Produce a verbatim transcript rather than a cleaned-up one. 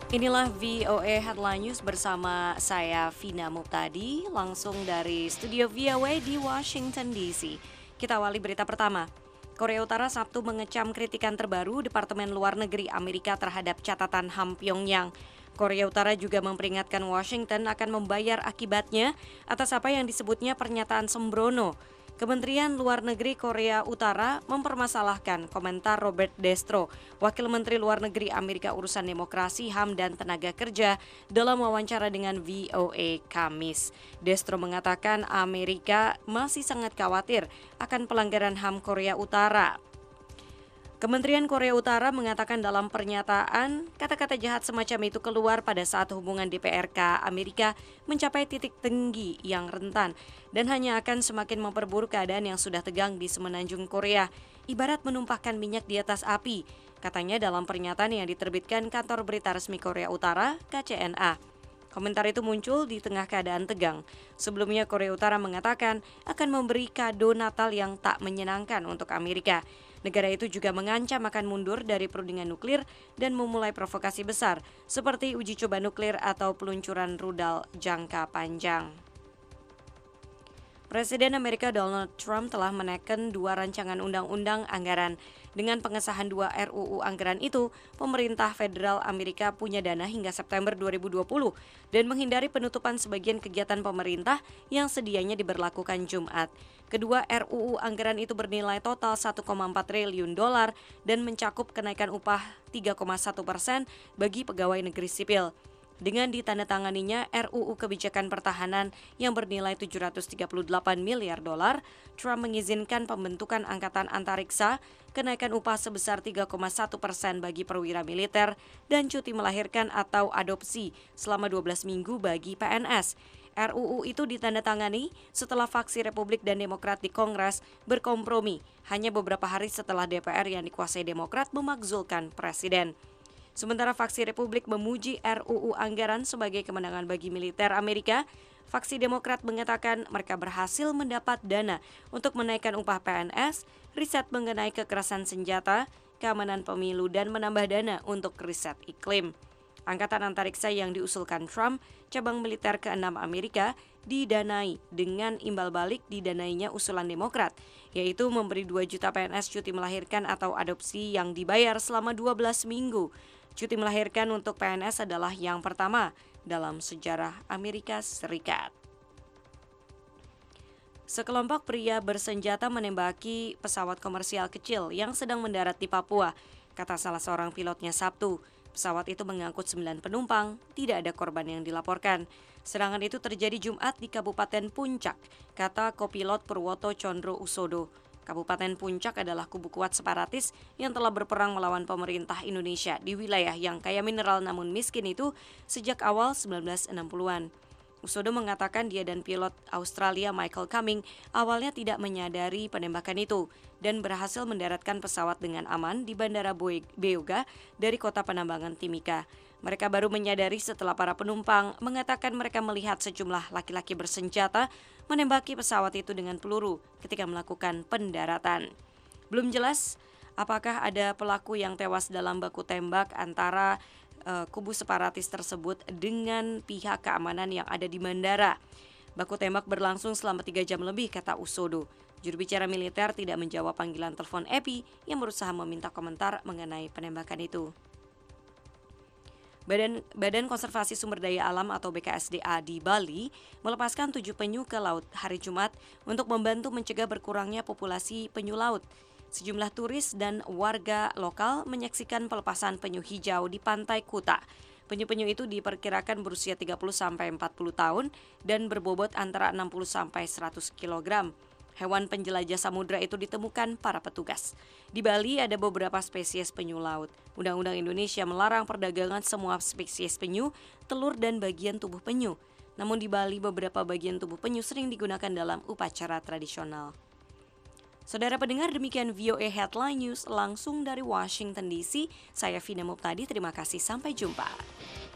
Inilah V O A Headline News bersama saya Vina Muptadi langsung dari studio V O A di Washington D C. Kita awali berita pertama. Korea Utara Sabtu mengecam kritikan terbaru Departemen Luar Negeri Amerika terhadap catatan H A M Pyongyang. Korea Utara juga memperingatkan Washington akan membayar akibatnya atas apa yang disebutnya pernyataan sembrono. Kementerian Luar Negeri Korea Utara mempermasalahkan komentar Robert Destro, Wakil Menteri Luar Negeri Amerika Urusan Demokrasi, H A M dan Tenaga Kerja dalam wawancara dengan V O A Kamis. Destro mengatakan Amerika masih sangat khawatir akan pelanggaran H A M Korea Utara. Kementerian Korea Utara mengatakan dalam pernyataan, kata-kata jahat semacam itu keluar pada saat hubungan D P R K Amerika mencapai titik tinggi yang rentan dan hanya akan semakin memperburuk keadaan yang sudah tegang di semenanjung Korea, ibarat menumpahkan minyak di atas api, katanya dalam pernyataan yang diterbitkan kantor berita resmi Korea Utara, K C N A. Komentar itu muncul di tengah keadaan tegang. Sebelumnya Korea Utara mengatakan akan memberi kado Natal yang tak menyenangkan untuk Amerika. Negara itu juga mengancam akan mundur dari perundingan nuklir dan memulai provokasi besar seperti uji coba nuklir atau peluncuran rudal jangka panjang. Presiden Amerika Donald Trump telah menekan dua rancangan undang-undang anggaran. Dengan pengesahan dua R U U anggaran itu, pemerintah federal Amerika punya dana hingga September dua ribu dua puluh dan menghindari penutupan sebagian kegiatan pemerintah yang sedianya diberlakukan Jumat. Kedua R U U anggaran itu bernilai total satu koma empat triliun dolar dan mencakup kenaikan upah tiga koma satu persen bagi pegawai negeri sipil. Dengan ditandatanganinya R U U kebijakan pertahanan yang bernilai tujuh ratus tiga puluh delapan miliar dolar, Trump mengizinkan pembentukan angkatan antariksa, kenaikan upah sebesar tiga koma satu persen bagi perwira militer, dan cuti melahirkan atau adopsi selama dua belas minggu bagi P N S. R U U itu ditandatangani setelah faksi Republik dan Demokrat di Kongres berkompromi hanya beberapa hari setelah D P R yang dikuasai Demokrat memakzulkan Presiden. Sementara faksi Republik memuji R U U anggaran sebagai kemenangan bagi militer Amerika, faksi Demokrat mengatakan mereka berhasil mendapat dana untuk menaikkan upah P N S, riset mengenai kekerasan senjata, keamanan pemilu, dan menambah dana untuk riset iklim. Angkatan antariksa yang diusulkan Trump, cabang militer keenam Amerika, didanai dengan imbal balik didanainya usulan Demokrat, yaitu memberi dua juta P N S cuti melahirkan atau adopsi yang dibayar selama dua belas minggu. Cuti melahirkan untuk P N S adalah yang pertama dalam sejarah Amerika Serikat. Sekelompok pria bersenjata menembaki pesawat komersial kecil yang sedang mendarat di Papua, kata salah seorang pilotnya Sabtu. Pesawat itu mengangkut sembilan penumpang, tidak ada korban yang dilaporkan. Serangan itu terjadi Jumat di Kabupaten Puncak, kata kopilot Purwoto Condro Usodo. Kabupaten Puncak adalah kubu kuat separatis yang telah berperang melawan pemerintah Indonesia di wilayah yang kaya mineral namun miskin itu sejak awal sembilan belas enam puluhan. Usodo mengatakan dia dan pilot Australia Michael Cumming awalnya tidak menyadari penembakan itu dan berhasil mendaratkan pesawat dengan aman di Bandara Beoga dari kota penambangan Timika. Mereka baru menyadari setelah para penumpang mengatakan mereka melihat sejumlah laki-laki bersenjata menembaki pesawat itu dengan peluru ketika melakukan pendaratan. Belum jelas apakah ada pelaku yang tewas dalam baku tembak antara uh, kubu separatis tersebut dengan pihak keamanan yang ada di bandara. Baku tembak berlangsung selama tiga jam lebih, kata Usodo. Juru bicara militer tidak menjawab panggilan telepon E P I yang berusaha meminta komentar mengenai penembakan itu. Badan, Badan Konservasi Sumber Daya Alam atau B K S D A di Bali melepaskan tujuh penyu ke laut hari Jumat untuk membantu mencegah berkurangnya populasi penyu laut. Sejumlah turis dan warga lokal menyaksikan pelepasan penyu hijau di Pantai Kuta. Penyu-penyu itu diperkirakan berusia tiga puluh sampai empat puluh tahun dan berbobot antara enam puluh sampai seratus kilogram. Hewan penjelajah samudra itu ditemukan para petugas. Di Bali ada beberapa spesies penyu laut. Undang-undang Indonesia melarang perdagangan semua spesies penyu, telur dan bagian tubuh penyu. Namun di Bali beberapa bagian tubuh penyu sering digunakan dalam upacara tradisional. Saudara pendengar, demikian V O A Headline News langsung dari Washington D C. Saya Vina Muptadi, terima kasih, sampai jumpa.